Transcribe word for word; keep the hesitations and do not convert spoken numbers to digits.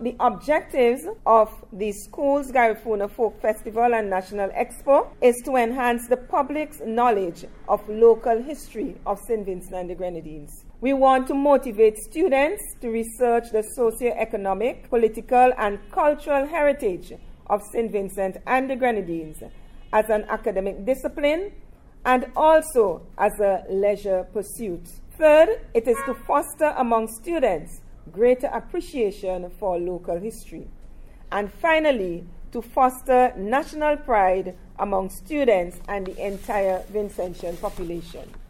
the objectives of the school's Garifuna Folk Festival and National Expo is to enhance the public's knowledge of local history of Saint Vincent and the Grenadines. We want to motivate students to research the socio-economic, political, and cultural heritage of Saint Vincent and the Grenadines as an academic discipline and also as a leisure pursuit. Third, it is to foster among students greater appreciation for local history. And finally, to foster national pride among students and the entire Vincentian population.